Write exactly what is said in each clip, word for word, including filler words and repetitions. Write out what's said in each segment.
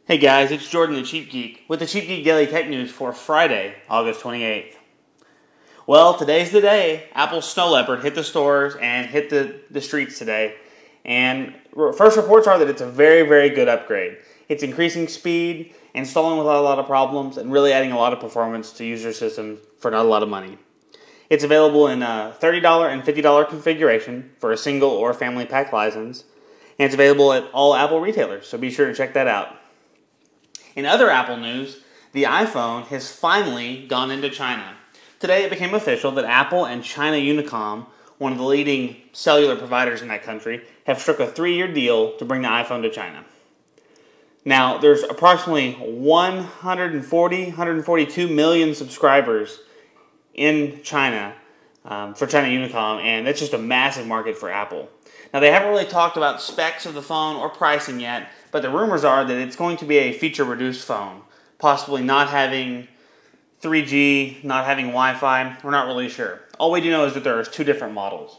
Hey guys, it's Jordan the Cheap Geek with the Cheap Geek Daily Tech News for Friday, August twenty-eighth. Well, today's the day. Apple's Snow Leopard hit the stores and hit the, the streets today. And first reports are that it's a very, very good upgrade. It's increasing speed, installing without a lot of problems, and really adding a lot of performance to user systems for not a lot of money. It's available in a thirty dollars and fifty dollars configuration for a single or family pack license. And it's available at all Apple retailers, so be sure to check that out. In other Apple news, the iPhone has finally gone into China. Today it became official that Apple and China Unicom, one of the leading cellular providers in that country, have struck a three-year deal to bring the iPhone to China. Now, there's approximately one hundred forty, one hundred forty-two million subscribers in China um, for China Unicom, and that's just a massive market for Apple. Now, they haven't really talked about specs of the phone or pricing yet, but the rumors are that it's going to be a feature-reduced phone, possibly not having three G, not having Wi-Fi. We're not really sure. All we do know is that there are two different models.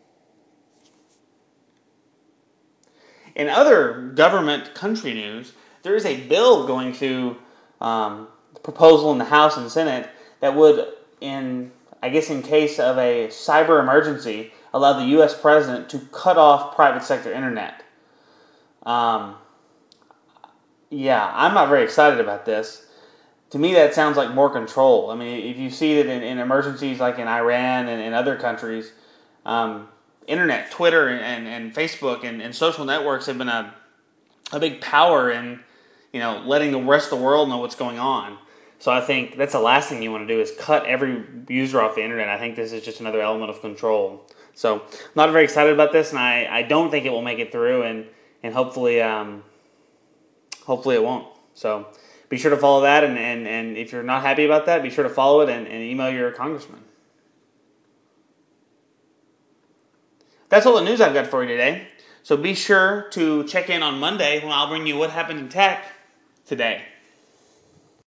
In other government country news, there is a bill going to um, the proposal in the House and Senate that would, in I guess in case of a cyber emergency, allow the U S president to cut off private sector internet. Um, yeah, I'm not very excited about this. To me, that sounds like more control. I mean, if you see that in, in emergencies like in Iran and in other countries, um, internet, Twitter, and, and Facebook and, and social networks have been a a big power in, you know, letting the rest of the world know what's going on. So I think that's the last thing you want to do is cut every user off the internet. I think this is just another element of control. So I'm not very excited about this, and I, I don't think it will make it through, and and hopefully um, hopefully it won't. So be sure to follow that, and, and, and if you're not happy about that, be sure to follow it and, and email your congressman. That's all the news I've got for you today. So be sure to check in on Monday when I'll bring you what happened in tech today.